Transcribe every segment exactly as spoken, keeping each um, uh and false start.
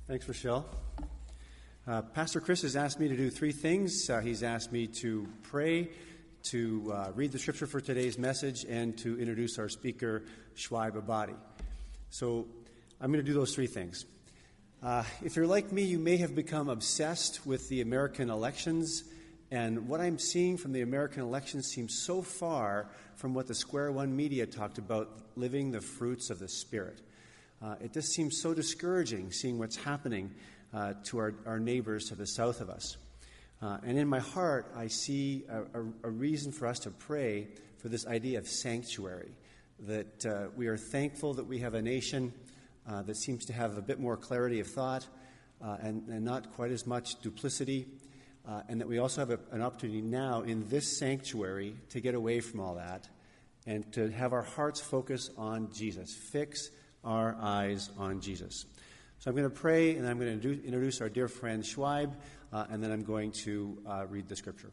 Thanks, Rochelle. Uh, Pastor Chris has asked me to do three things. Uh, he's asked me to pray, to uh, read the scripture for today's message, and to introduce our speaker, Shwaib Abadi. So I'm going to do those three things. Uh, if you're like me, you may have become obsessed with the American elections, and what I'm seeing from the American elections seems so far from what the Square One media talked about, living the fruits of the Spirit. Uh, it just seems so discouraging seeing what's happening uh, to our, our neighbors to the south of us. Uh, and in my heart, I see a, a, a reason for us to pray for this idea of sanctuary, that uh, we are thankful that we have a nation uh, that seems to have a bit more clarity of thought uh, and, and not quite as much duplicity, uh, and that we also have a, an opportunity now in this sanctuary to get away from all that and to have our hearts focus on Jesus, fix our eyes on Jesus. So I'm going to pray, and I'm going to do, introduce our dear friend Shwaib, uh, and then I'm going to uh, read the scripture.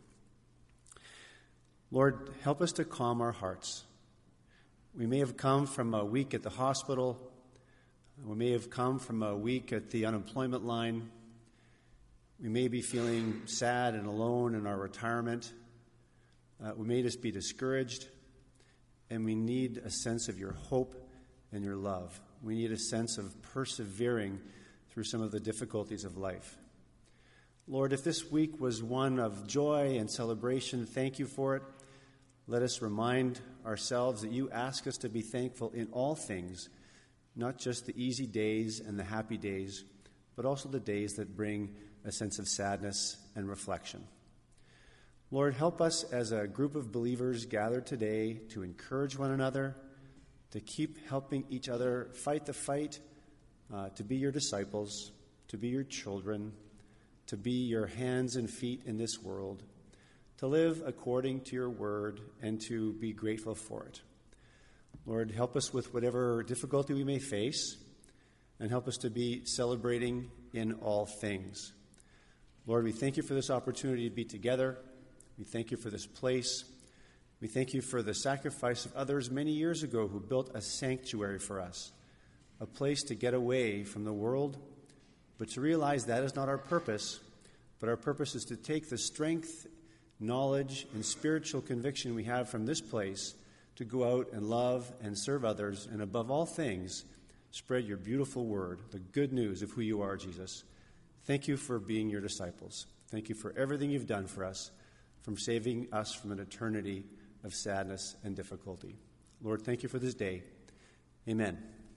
Lord, help us to calm our hearts. We may have come from a week at the hospital. We may have come from a week at the unemployment line. We may be feeling sad and alone in our retirement. Uh, we may just be discouraged, and we need a sense of your hope and your love. We need a sense of persevering through some of the difficulties of life. Lord, if this week was one of joy and celebration, thank you for it. Let us remind ourselves that you ask us to be thankful in all things, not just the easy days and the happy days, but also the days that bring a sense of sadness and reflection. Lord, help us as a group of believers gathered today to encourage one another, to keep helping each other fight the fight, uh, to be your disciples, to be your children, to be your hands and feet in this world, to live according to your word, and to be grateful for it. Lord, help us with whatever difficulty we may face, and help us to be celebrating in all things. Lord, we thank you for this opportunity to be together. We thank you for this place. We thank you for the sacrifice of others many years ago who built a sanctuary for us, a place to get away from the world, but to realize that is not our purpose, but our purpose is to take the strength, knowledge, and spiritual conviction we have from this place to go out and love and serve others, and above all things, spread your beautiful word, the good news of who you are, Jesus. Thank you for being your disciples. Thank you for everything you've done for us, from saving us from an eternity of sadness and difficulty. Lord, thank you for this day. Amen.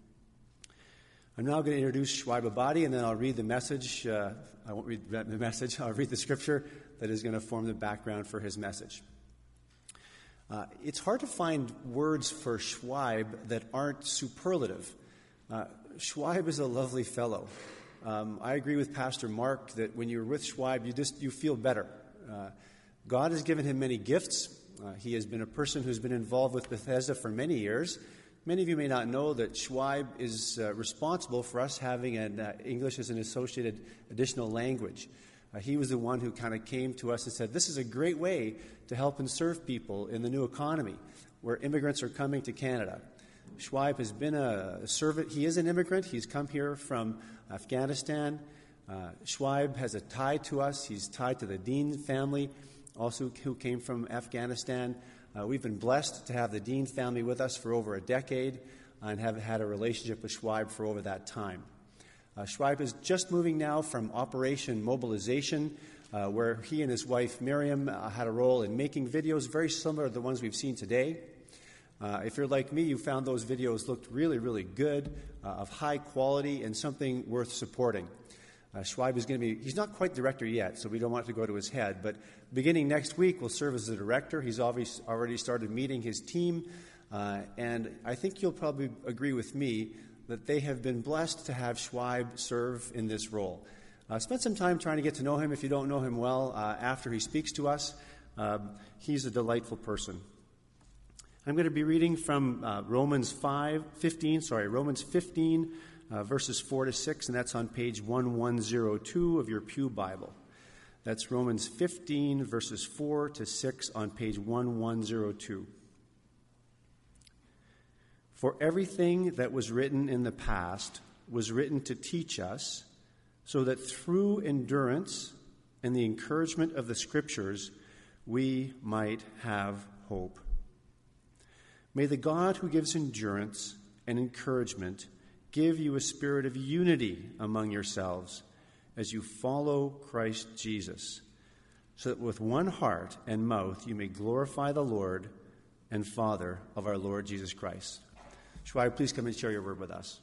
I'm now going to introduce Shwaib Abadi, and then I'll read the message. Uh, I won't read the message. I'll read the scripture that is going to form the background for his message. Uh, it's hard to find words for Shwaib that aren't superlative. Uh, Shwaib is a lovely fellow. Um, I agree with Pastor Mark that when you're with Shwaib, you just you feel better. Uh, God has given him many gifts. Uh, he has been a person who's been involved with Bethesda for many years. Many of you may not know that Shwaib is uh, responsible for us having an, uh, English as an associated additional language. Uh, he was the one who kind of came to us and said, this is a great way to help and serve people in the new economy where immigrants are coming to Canada. Shwaib has been a, a servant. He is an immigrant. He's come here from Afghanistan. Uh, Shwaib has a tie to us. He's tied to the Dean family, also who came from Afghanistan. Uh, we've been blessed to have the Dean family with us for over a decade and have had a relationship with Shwaib for over that time. Uh, Shwaib is just moving now from Operation Mobilization, uh, where he and his wife Miriam uh, had a role in making videos very similar to the ones we've seen today. Uh, if you're like me, you found those videos looked really, really good, uh, of high quality, and something worth supporting. Uh, Shwaib is going to be, he's not quite director yet, so we don't want it to go to his head, but beginning next week will serve as the director. He's obviously already started meeting his team, uh, and I think you'll probably agree with me that they have been blessed to have Shwaib serve in this role. Uh, spend some time trying to get to know him if you don't know him well uh, after he speaks to us. Um, he's a delightful person. I'm going to be reading from uh, Romans five, fifteen, sorry, Romans fifteen, Uh, verses four to six, and that's on page eleven oh two of your Pew Bible. That's Romans fifteen, verses four to six on page eleven oh two. For everything that was written in the past was written to teach us, so that through endurance and the encouragement of the Scriptures, we might have hope. May the God who gives endurance and encouragement give you a spirit of unity among yourselves as you follow Christ Jesus, so that with one heart and mouth you may glorify the Lord and Father of our Lord Jesus Christ. Shall I please come and share your word with us?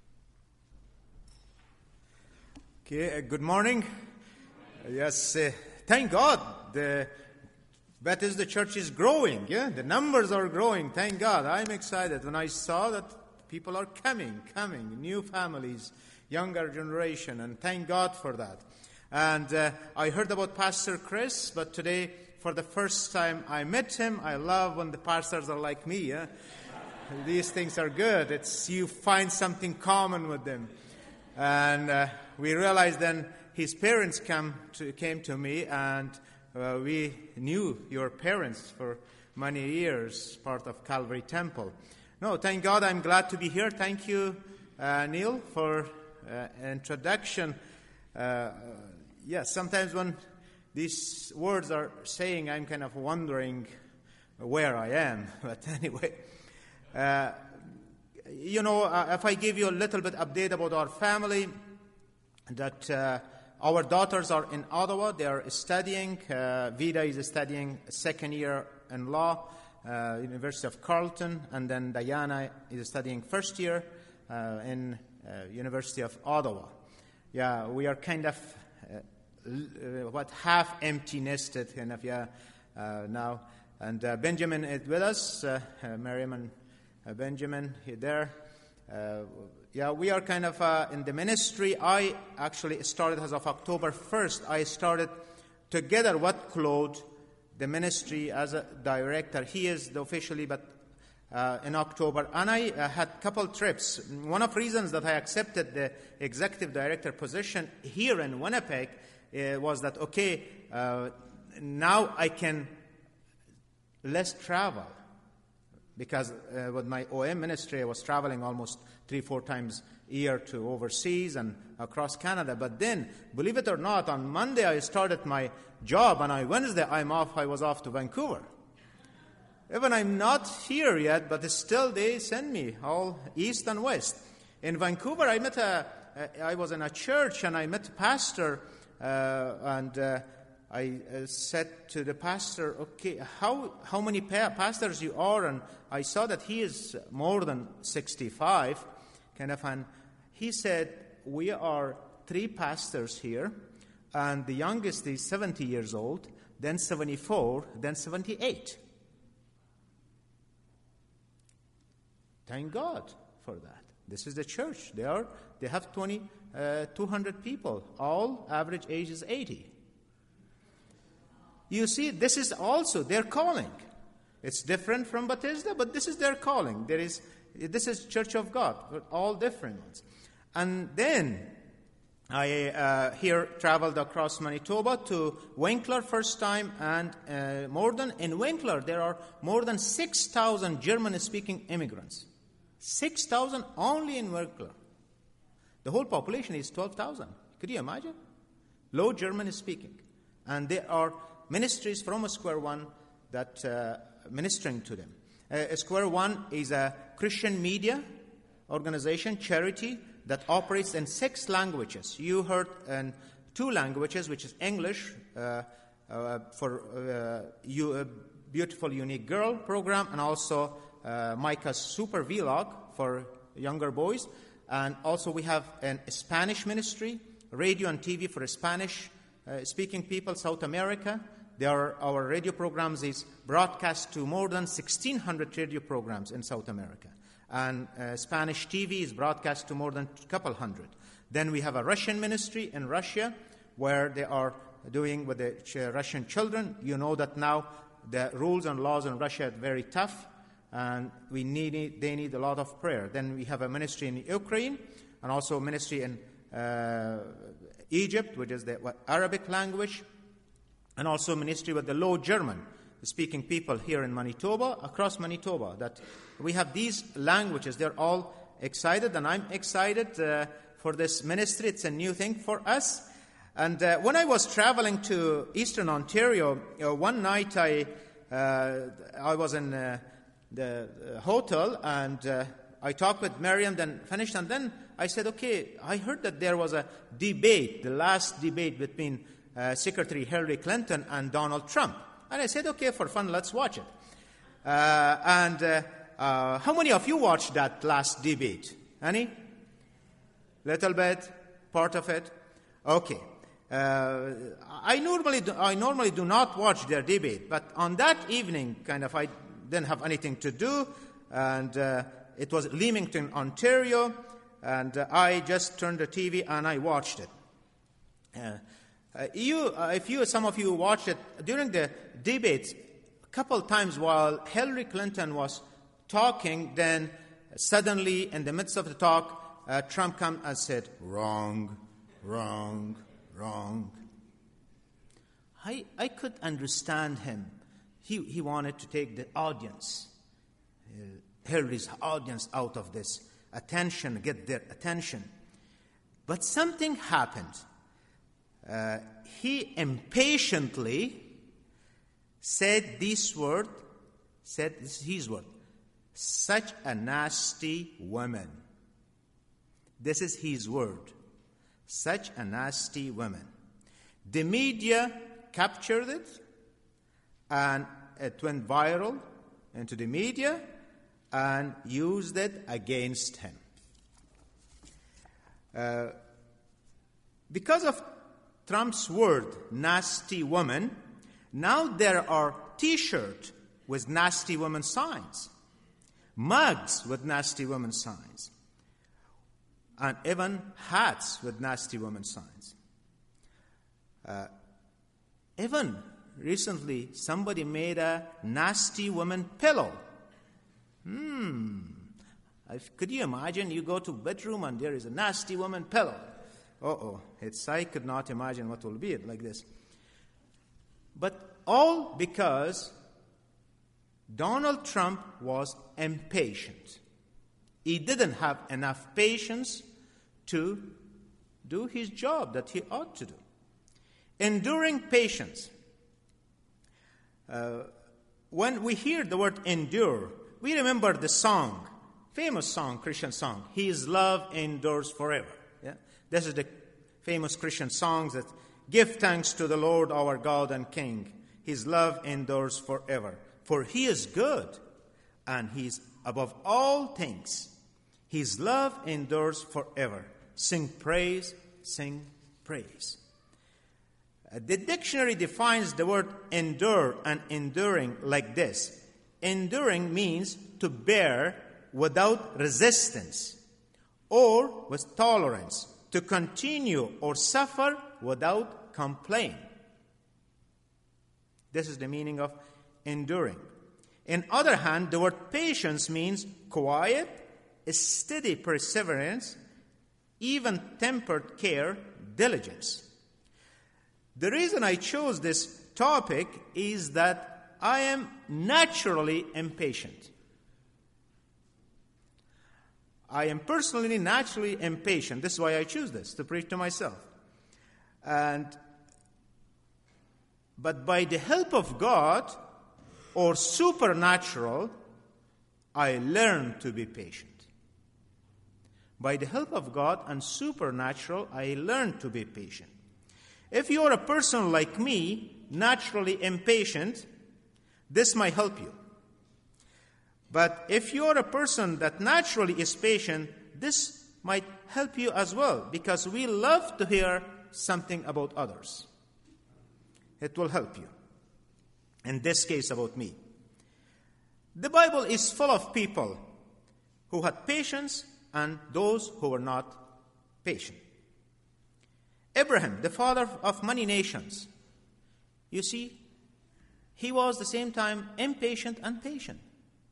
Okay, uh, good morning. Uh, yes, uh, thank God the Bethesda Church is growing. Yeah, the numbers are growing. Thank God. I'm excited when I saw that people are coming, coming, new families, younger generation, and thank God for that. And uh, I heard about Pastor Chris, but today, for the first time, I met him. I love when the pastors are like me. Yeah? These things are good. It's you find something common with them. And uh, we realized then his parents come to, came to me, and uh, we knew your parents for many years, part of Calvary Temple. No, thank God, I'm glad to be here. Thank you, uh, Neil, for uh, introduction. Uh, yes, yeah, sometimes when these words are saying, I'm kind of wondering where I am. But anyway, uh, you know, uh, if I give you a little bit update about our family, that uh, our daughters are in Ottawa. They are studying. Uh, Vida is studying second year in law, uh, University of Carleton, and then Diana is studying first year uh, in uh, University of Ottawa. Yeah, we are kind of uh, uh, what half empty nested kind of yeah uh, now. And uh, Benjamin is with us. Uh, uh, Miriam and uh, Benjamin here there. Uh, yeah, we are kind of uh, in the ministry. I actually started as of October first. I started together with Claude, the ministry as a director. He is the officially, but uh, in October. And I uh, had a couple trips. One of the reasons that I accepted the executive director position here in Winnipeg uh, was that, okay, uh, now I can less travel. Because uh, with my O M ministry, I was traveling almost three, four times a year to overseas and across Canada. But then, believe it or not, on Monday I started my job, and on Wednesday I'm off. I was off to Vancouver. Even I'm not here yet, but still they send me all east and west. In Vancouver, I met a. I was in a church, and I met a pastor, uh, and. Uh, I uh, said to the pastor, okay, how how many pa- pastors you are? And I saw that he is more than sixty-five, kind of. And he said, we are three pastors here, and the youngest is seventy years old, then seventy-four, then seventy-eight. Thank God for that. This is the church. They are they have twenty, uh, two hundred people. All average age is eighty. You see, this is also their calling. It's different from Bethesda, but this is their calling. There is, this is Church of God, all different ones. And then I uh, here traveled across Manitoba to Winkler first time, and uh, more than in Winkler there are more than six thousand German-speaking immigrants. six thousand only in Winkler. The whole population is twelve thousand. Could you imagine? Low German-speaking, and there are ministries from Square One that uh, ministering to them. Uh, Square One is a Christian media organization, charity, that operates in six languages. You heard in two languages, which is English uh, uh, for uh, you, a Beautiful Unique Girl program, and also uh, Micah's Super Vlog for younger boys. And also we have a Spanish ministry, radio and T V for Spanish uh, speaking people, South America. There are, our radio programs is broadcast to more than sixteen hundred radio programs in South America. And uh, Spanish T V is broadcast to more than a couple hundred. Then we have a Russian ministry in Russia where they are doing with the ch- Russian children. You know that now the rules and laws in Russia are very tough, and we need they need a lot of prayer. Then we have a ministry in Ukraine, and also a ministry in uh, Egypt, which is the Arabic language, and also a ministry with the Low German speaking people here in Manitoba, across Manitoba. That we have these languages. They're all excited, and I'm excited uh, for this ministry. It's a new thing for us. And uh, when I was traveling to Eastern Ontario, uh, one night I uh, I was in uh, the hotel, and uh, I talked with Miriam, then finished, and then I said, okay, I heard that there was a debate, the last debate between uh, Secretary Hillary Clinton and Donald Trump. And I said, okay, for fun, let's watch it. Uh, and uh, uh, how many of you watched that last debate? Any? Little bit? Part of it? Okay. Uh, I normally do, I normally do not watch their debate, but on that evening, kind of, I didn't have anything to do, and uh, it was Leamington, Ontario, and uh, I just turned the T V and I watched it. Uh, uh, you, uh, if you, some of you watched it during the debates, a couple times while Hillary Clinton was talking, then suddenly, in the midst of the talk, uh, Trump came and said, "Wrong, wrong, wrong." I I could understand him. He he wanted to take the audience, uh, Hillary's audience, out of this attention, get their attention. But something happened. Uh, he impatiently said this word, said this is his word, "Such a nasty woman." This is his word. Such a nasty woman. The media captured it, and it went viral into the media and used it against him. Uh, because of Trump's word, nasty woman, now there are T-shirts with nasty woman signs, mugs with nasty woman signs, and even hats with nasty woman signs. Uh, even recently, somebody made a nasty woman pillow. Hmm. Could you imagine? You go to bedroom and there is a nasty woman pillow. Uh-oh. It's, I could not imagine what will be it like this. But all because Donald Trump was impatient. He didn't have enough patience to do his job that he ought to do. Enduring patience. Uh, when we hear the word endure, we remember the song, famous song, Christian song, "His love endures forever." Yeah? This is the famous Christian songs that give thanks to the Lord our God and King. His love endures forever. For he is good, and he is above all things. His love endures forever. Sing praise, sing praise. Uh, the dictionary defines the word endure and enduring like this. Enduring means to bear without resistance or with tolerance, to continue or suffer without complaint. This is the meaning of enduring. On the other hand, the word patience means quiet, steady perseverance, even-tempered care, diligence. The reason I chose this topic is that I am naturally impatient. I am personally naturally impatient. This is why I choose this, to preach to myself. And, but by the help of God, or supernatural, I learn to be patient. By the help of God and supernatural, I learn to be patient. If you are a person like me, naturally impatient, this might help you. But if you are a person that naturally is patient, this might help you as well, because we love to hear something about others. It will help you. In this case, about me. The Bible is full of people who had patience and those who were not patient. Abraham, the father of many nations, you see, he was at the same time impatient and patient.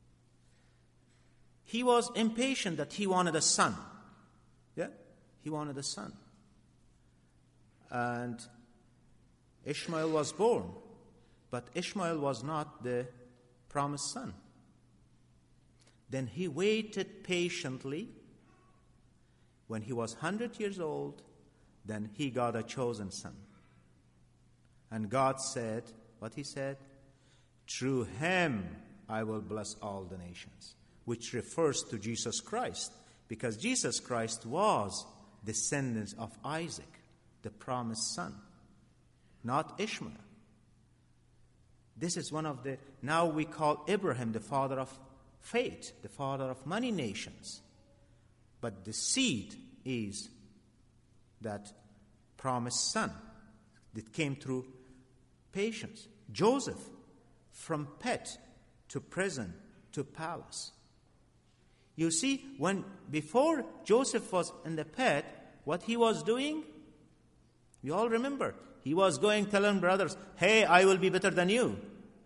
He was impatient that he wanted a son. Yeah? He wanted a son. And Ishmael was born. But Ishmael was not the promised son. Then he waited patiently. When he was one hundred years old, then he got a chosen son. And God said, what he said? Through him I will bless all the nations, which refers to Jesus Christ, because Jesus Christ was descendants of Isaac, the promised son, not Ishmael. This is one of the, now we call Abraham the father of faith, the father of many nations. But the seed is that promised son that came through patience. Joseph, from pit to prison to palace. You see, when before Joseph was in the pit, what he was doing, you all remember, he was going telling brothers, hey, I will be better than you.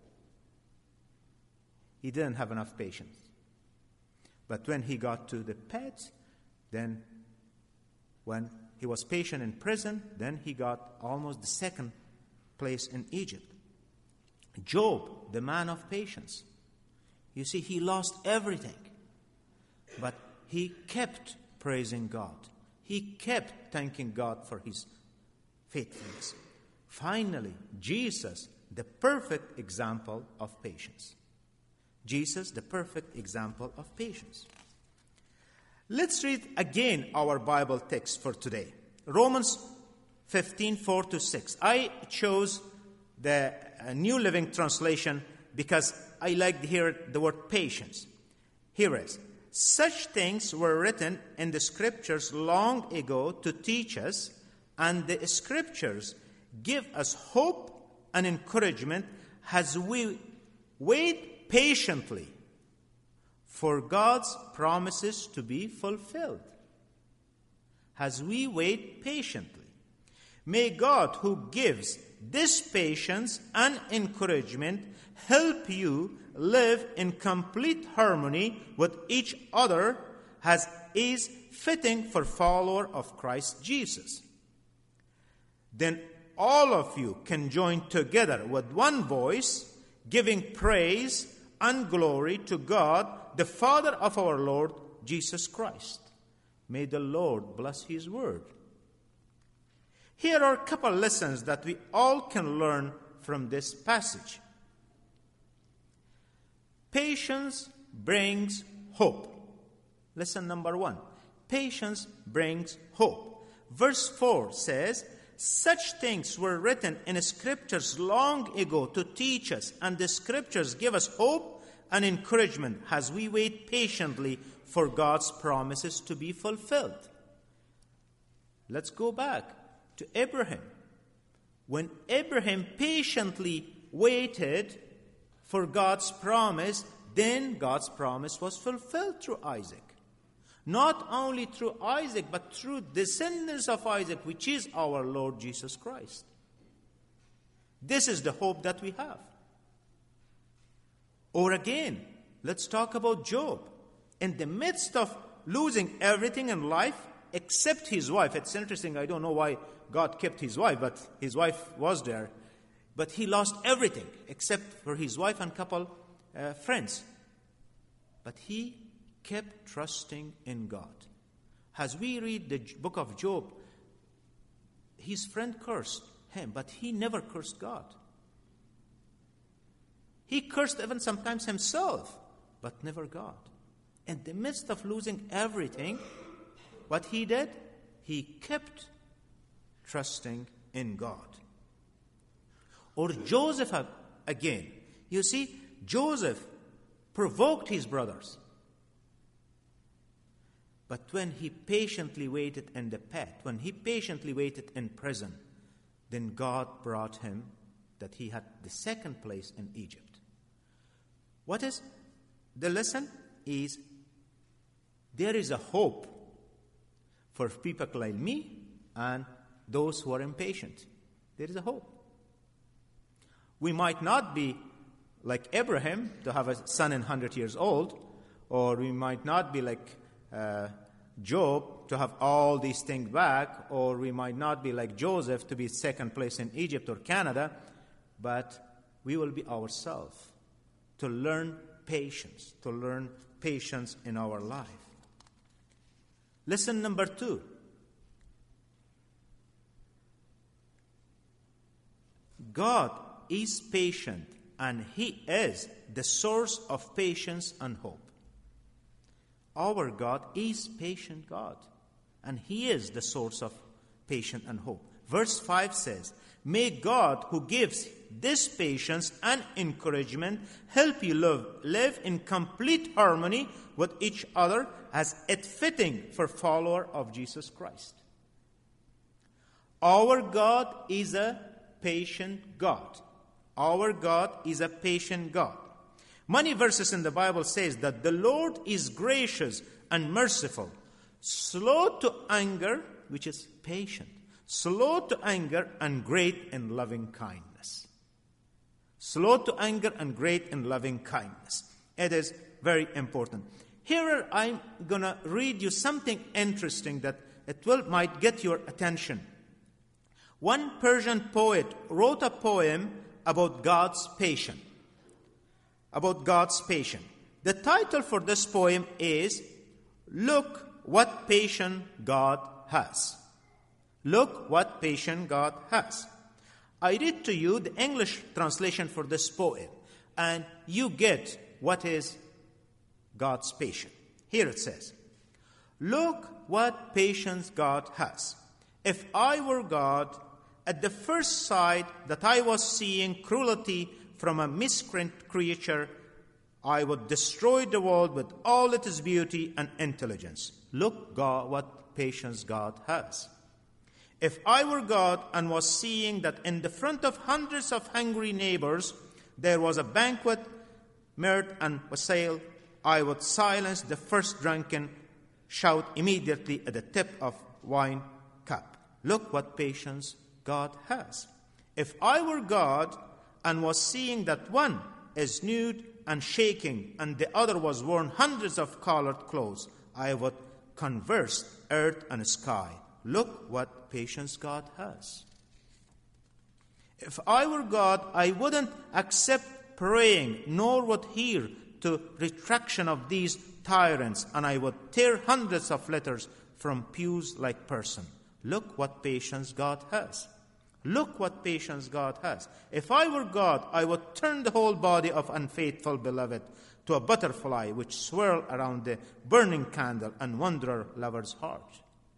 He didn't have enough patience. But when he got to the pit, then when he was patient in prison, then he got almost the second place in Egypt. Job, the man of patience. You see, he lost everything. But he kept praising God. He kept thanking God for his faithfulness. Finally, Jesus, the perfect example of patience. Jesus, the perfect example of patience. Let's read again our Bible text for today. Romans fifteen, four to six. I chose the uh, New Living Translation because I like to hear the word patience. Here it is. Such things were written in the Scriptures long ago to teach us, and the Scriptures give us hope and encouragement as we wait patiently for God's promises to be fulfilled. As we wait patiently. May God, who gives this patience and encouragement, help you live in complete harmony with each other as is fitting for follower of Christ Jesus. Then all of you can join together with one voice, giving praise and glory to God, the Father of our Lord Jesus Christ. May the Lord bless his word. Here are a couple lessons that we all can learn from this passage. Patience brings hope. Lesson number one. Patience brings hope. Verse four says, such things were written in the Scriptures long ago to teach us, and the Scriptures give us hope and encouragement as we wait patiently for God's promises to be fulfilled. Let's go back to Abraham. When Abraham patiently waited for God's promise, then God's promise was fulfilled through Isaac. Not only through Isaac, but through descendants of Isaac, which is our Lord Jesus Christ. This is the hope that we have. Or again, let's talk about Job. In the midst of losing everything in life, except his wife. It's interesting, I don't know why God kept his wife, but his wife was there. But he lost everything except for his wife and a couple uh, friends. But he kept trusting in God. As we read the book of Job, his friend cursed him, but he never cursed God. He cursed even sometimes himself, but never God. In the midst of losing everything, what he did, he kept trusting in God. Or Joseph again. You see, Joseph provoked his brothers. But when he patiently waited in the pit, when he patiently waited in prison, then God brought him that he had the second place in Egypt. What is the lesson? Is there is a hope for people like me and those who are impatient. There is a hope. We might not be like Abraham to have a son in one hundred years old, or we might not be like uh, Job to have all these things back, or we might not be like Joseph to be second place in Egypt or Canada, but we will be ourselves to learn patience, to learn patience in our life. Lesson number two. God is patient, and He is the source of patience and hope. Our God is patient God, and He is the source of patience and hope. Verse five says, "May God, who gives this patience and encouragement, help you live, live in complete harmony with each other as it fitting for follower of Jesus Christ." Our God is a patient God. Our God is a patient God. Many verses in the Bible says that the Lord is gracious and merciful, slow to anger, which is patient, slow to anger and great in loving kindness. Slow to anger and great in loving kindness. It is very important. Here I'm going to read you something interesting that it will might get your attention. One Persian poet wrote a poem about God's patience. About God's patience. The title for this poem is "Look What Patience God Has." Look what patience God has. I read to you the English translation for this poem, and you get what is God's patience. Here it says, "Look what patience God has. If I were God, at the first sight that I was seeing cruelty from a miscreant creature, I would destroy the world with all its beauty and intelligence. Look God, what patience God has. If I were God and was seeing that in the front of hundreds of hungry neighbors there was a banquet, mirth and wassail, I would silence the first drunken shout immediately at the tip of wine cup. Look what patience God has. If I were God and was seeing that one is nude and shaking and the other was worn hundreds of colored clothes, I would converse earth and sky. Look what patience God has. If I were God, I wouldn't accept praying, nor would hear to retraction of these tyrants, and I would tear hundreds of letters from pews like person. Look what patience God has. Look what patience God has. If I were God, I would turn the whole body of unfaithful beloved to a butterfly which swirl around the burning candle and wanderer lover's heart.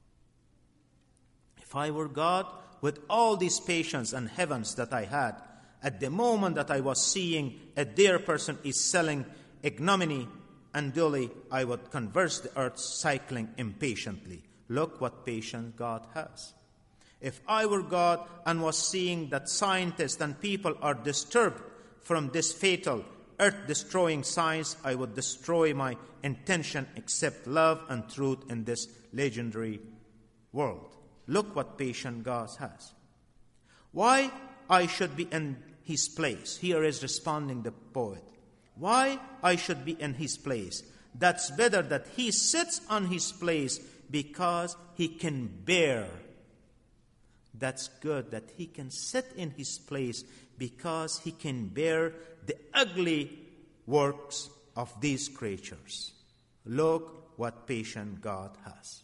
If I were God, with all this patience and heavens that I had, at the moment that I was seeing a dear person is selling ignominy and dully, I would converse the earth cycling impatiently. Look what patience God has. If I were God and was seeing that scientists and people are disturbed from this fatal, earth-destroying science, I would destroy my intention except love and truth in this legendary world. Look what patience God has. Why I should be in His place? Here is responding the poet. Why I should be in His place? That's better that He sits on His place because He can bear. That's good that He can sit in His place because He can bear the ugly works of these creatures. Look what patience God has.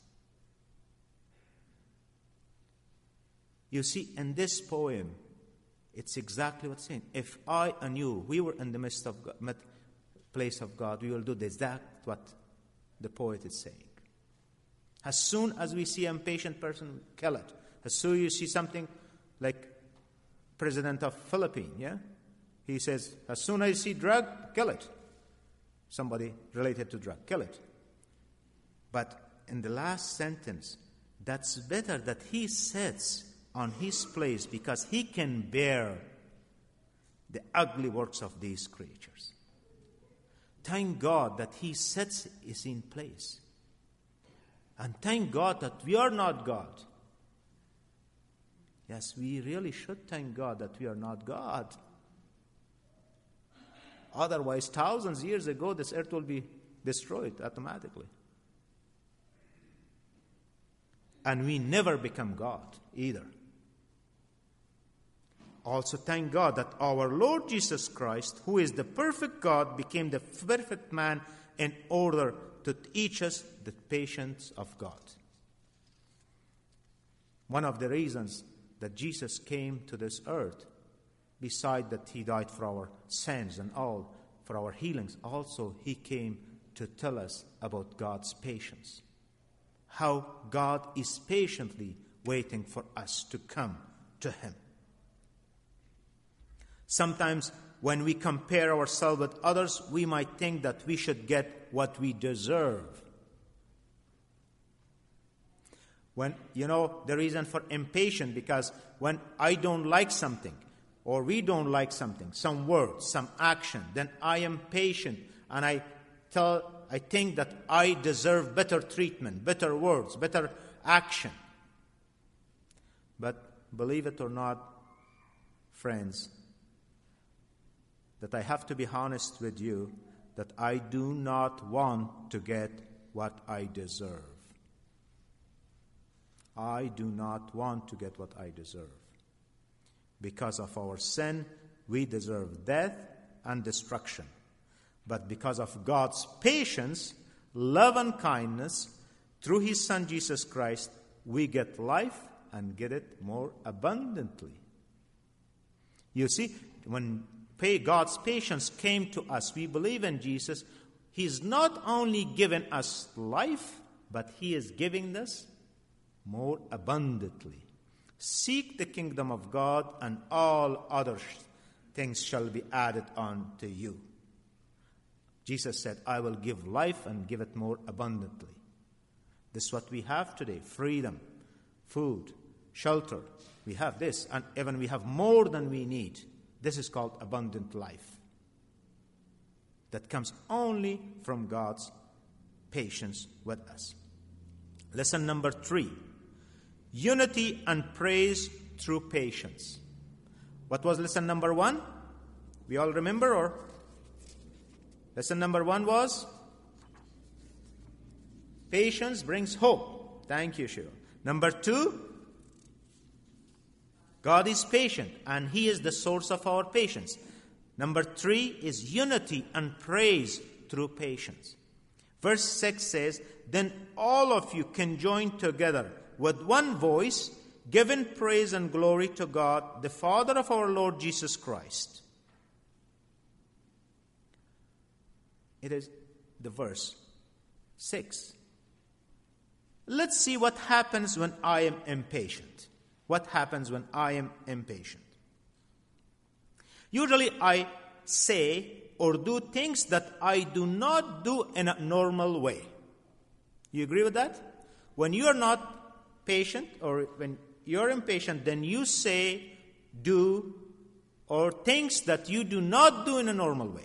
You see, in this poem, it's exactly what's saying. If I and you, we were in the midst of God, place of God, we will do the exact what the poet is saying. As soon as we see an impatient person, kill it. As soon as you see something like President of Philippines, yeah? He says, as soon as you see drug, kill it. Somebody related to drug, kill it. But in the last sentence, that's better that he sits on his place because he can bear the ugly works of these creatures. Thank God that he sits is in place. And thank God that we are not God. Yes, we really should thank God that we are not God. Otherwise, thousands of years ago, this earth will be destroyed automatically. And we never become God either. Also, thank God that our Lord Jesus Christ, who is the perfect God, became the perfect man in order to teach us the patience of God. One of the reasons that Jesus came to this earth, beside that he died for our sins and all, for our healings, also he came to tell us about God's patience. How God is patiently waiting for us to come to him. Sometimes when we compare ourselves with others, we might think that we should get what we deserve. When, you know, the reason for impatient, because when I don't like something, or we don't like something, some word, some action, then I am patient, and I tell, I think that I deserve better treatment, better words, better action. But believe it or not, friends, that I have to be honest with you, that I do not want to get what I deserve. I do not want to get what I deserve. Because of our sin, we deserve death and destruction. But because of God's patience, love and kindness, through his Son Jesus Christ, we get life and get it more abundantly. You see, when God's patience came to us, we believe in Jesus, he's not only given us life, but he is giving us more abundantly. Seek the kingdom of God, and all other things shall be added on to you. Jesus said, I will give life and give it more abundantly. This is what we have today: freedom, food, shelter. We have this, and even we have more than we need. This is called abundant life. That comes only from God's patience with us. Lesson number three: unity and praise through patience. What was lesson number one? We all remember, or? Lesson number one was patience brings hope. Thank you, Shiva. Number two, God is patient, and he is the source of our patience. Number three is unity and praise through patience. Verse six says, then all of you can join together with one voice, giving praise and glory to God, the Father of our Lord Jesus Christ. It is the verse six. Let's see what happens when I am impatient. What happens when I am impatient? Usually I say or do things that I do not do in a normal way. You agree with that? When you are not patient, or when you're impatient, then you say, do, or things that you do not do in a normal way.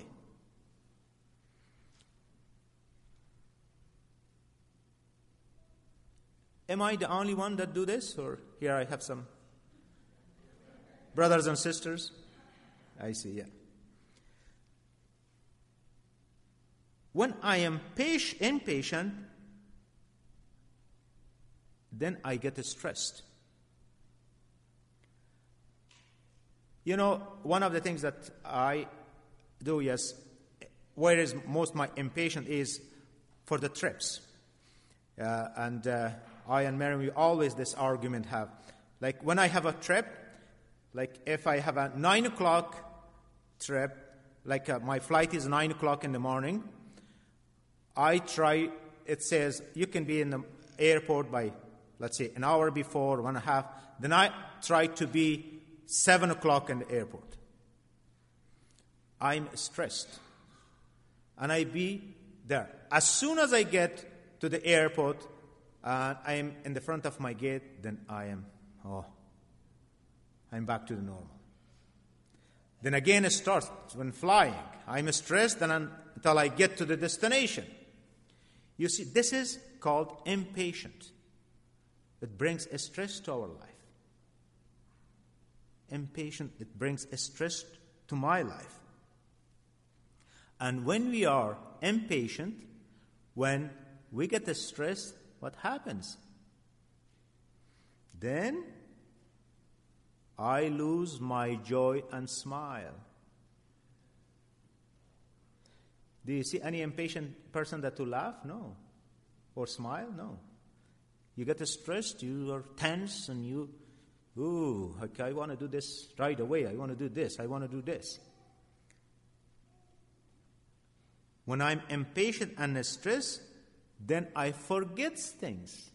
Am I the only one that do this? Or here I have some brothers and sisters? I see, yeah. When I am patient, impatient, then I get stressed. You know, one of the things that I do, yes, where is most my impatient is for the trips. Uh, and uh, I and Mary, we always this argument have. Like when I have a trip, like if I have a nine o'clock trip, like uh, my flight is nine o'clock in the morning, I try, it says you can be in the airport by, let's say, an hour before, one and a half. Then I try to be seven o'clock in the airport. I'm stressed. And I be there. As soon as I get to the airport, and I am in the front of my gate, then I am, oh, I'm back to the normal. Then again it starts when flying. I'm stressed and I'm, until I get to the destination. You see, this is called impatient. It brings a stress to our life. Impatient, it brings a stress to my life. And when we are impatient, when we get the stress, what happens? Then I lose my joy and smile. Do you see any impatient person that will laugh? No. Or smile? No. You get stressed, you are tense, and you, ooh, okay, I want to do this right away. I want to do this. I want to do this. When I'm impatient and stressed, then I forget things.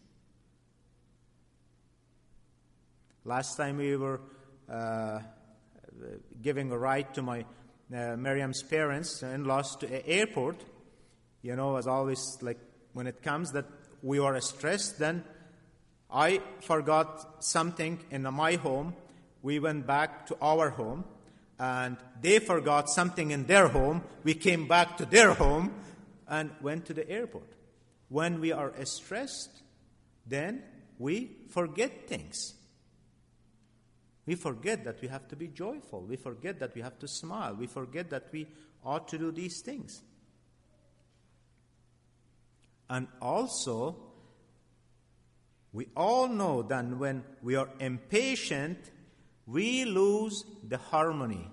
Last time we were uh, giving a ride to my uh, Miriam's parents, in-laws, to the airport. You know, as always, like when it comes that we are stressed, then I forgot something in my home. We went back to our home, and they forgot something in their home. We came back to their home and went to the airport. When we are stressed, then we forget things. We forget that we have to be joyful. We forget that we have to smile. We forget that we ought to do these things. And also, we all know that when we are impatient, we lose the harmony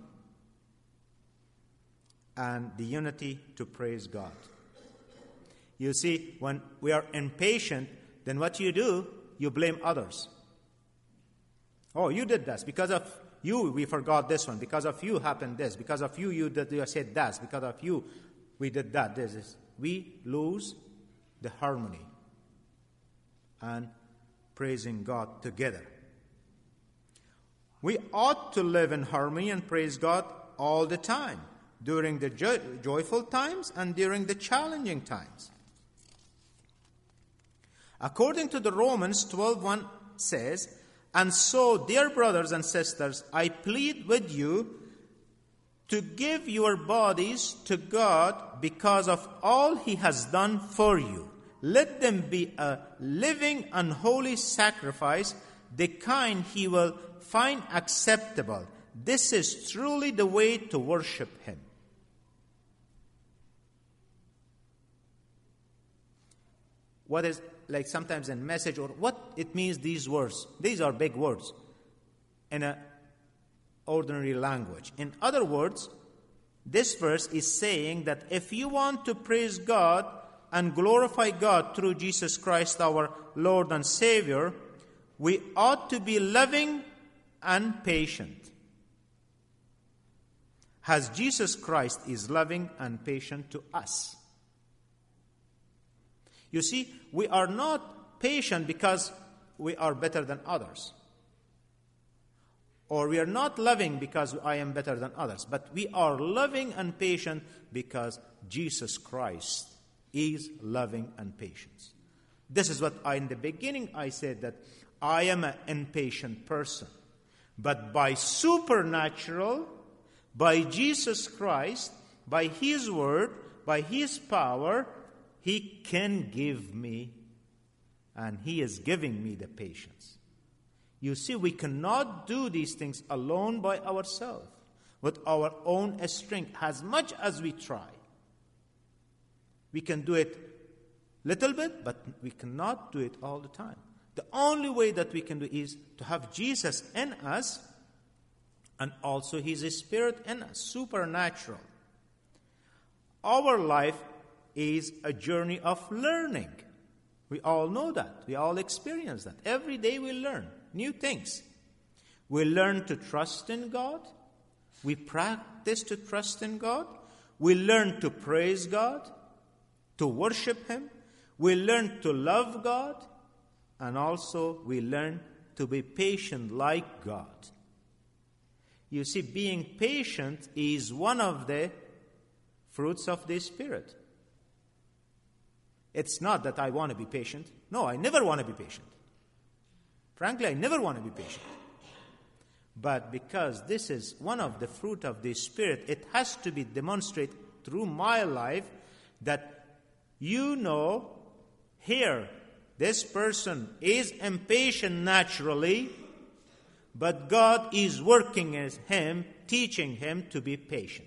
and the unity to praise God. You see, when we are impatient, then what you do, you blame others. Oh, you did this. Because of you, we forgot this one. Because of you happened this. Because of you, you did you said that. Because of you, we did that. This is we lose the harmony and praising God together. We ought to live in harmony and praise God all the time, during the jo- joyful times and during the challenging times. According to the Romans twelve one says, "And so, dear brothers and sisters, I plead with you to give your bodies to God because of all He has done for you. Let them be a living and holy sacrifice, the kind He will find acceptable. This is truly the way to worship Him." What is, like sometimes in message, or what it means, these words? These are big words in an ordinary language. In other words, this verse is saying that if you want to praise God and glorify God through Jesus Christ, our Lord and Savior, we ought to be loving and patient, as Jesus Christ is loving and patient to us. You see, we are not patient because we are better than others, or we are not loving because I am better than others, but we are loving and patient because Jesus Christ is loving and patient. This is what I, in the beginning I said, that I am an impatient person. But by supernatural, by Jesus Christ, by His Word, by His power, He can give me, and He is giving me the patience. You see, we cannot do these things alone by ourselves, with our own strength, as much as we try. We can do it little bit, but we cannot do it all the time. The only way that we can do is to have Jesus in us and also His Spirit in us, supernatural. Our life is a journey of learning. We all know that. We all experience that. Every day we learn new things. We learn to trust in God. We practice to trust in God. We learn to praise God, to worship Him. We learn to love God. And also we learn to be patient like God. You see, being patient is one of the fruits of the Spirit. It's not that I want to be patient. No, I never want to be patient. Frankly, I never want to be patient. But because this is one of the fruit of the Spirit, it has to be demonstrated through my life that you know, here, this person is impatient naturally, but God is working as him, teaching him to be patient.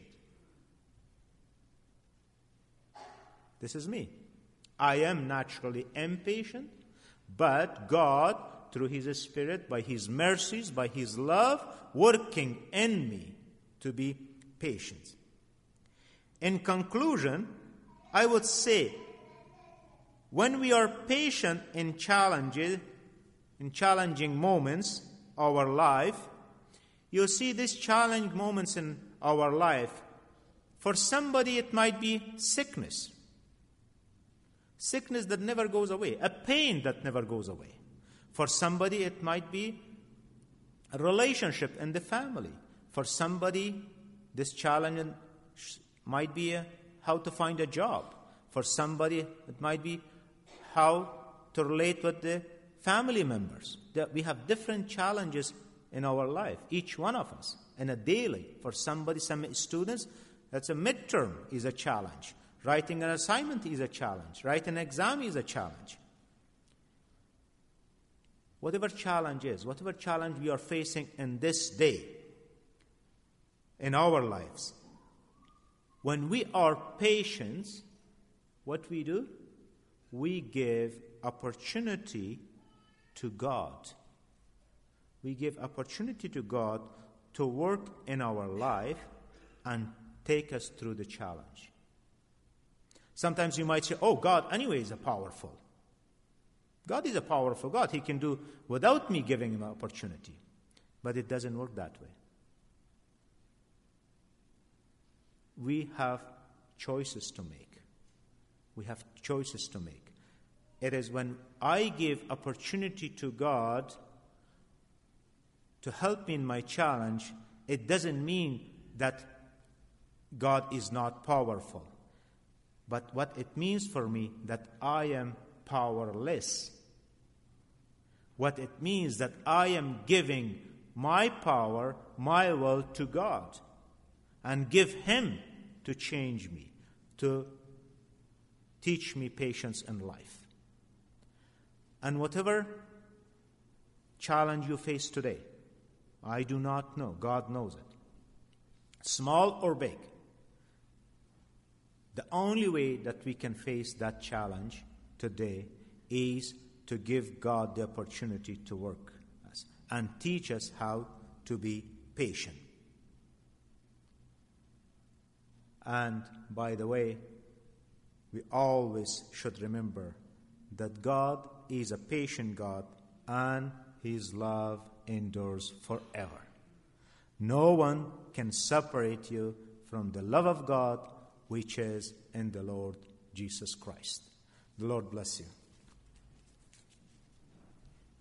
This is me. I am naturally impatient, but God, through His Spirit, by His mercies, by His love, working in me to be patient. In conclusion, I would say, when we are patient in challenges, in challenging moments, our life, you see these challenging moments in our life. For somebody, it might be sickness. Sickness that never goes away. A pain that never goes away. For somebody, it might be a relationship in the family. For somebody, this challenge might be a, how to find a job. For somebody, it might be how to relate with the family members. We have different challenges in our life, each one of us, in a daily. For somebody, some students, that's a midterm is a challenge. Writing an assignment is a challenge. Writing an exam is a challenge. Whatever challenge is, whatever challenge we are facing in this day, in our lives, when we are patient, what we do? We give opportunity to God. We give opportunity to God to work in our life and take us through the challenge. Sometimes you might say, oh, God anyway is a powerful. God is a powerful God. He can do without me giving him an opportunity. But it doesn't work that way. We have choices to make. We have choices to make. It is when I give opportunity to God to help me in my challenge, it doesn't mean that God is not powerful. But what it means for me that I am powerless. What it means that I am giving my power, my will to God, and give him to change me, to teach me patience in life. And whatever challenge you face today, I do not know. God knows it. Small or big. The only way that we can face that challenge today is to give God the opportunity to work us and teach us how to be patient. And by the way, we always should remember that God is a patient God and his love endures forever. No one can separate you from the love of God which is in the Lord Jesus Christ. The Lord bless you.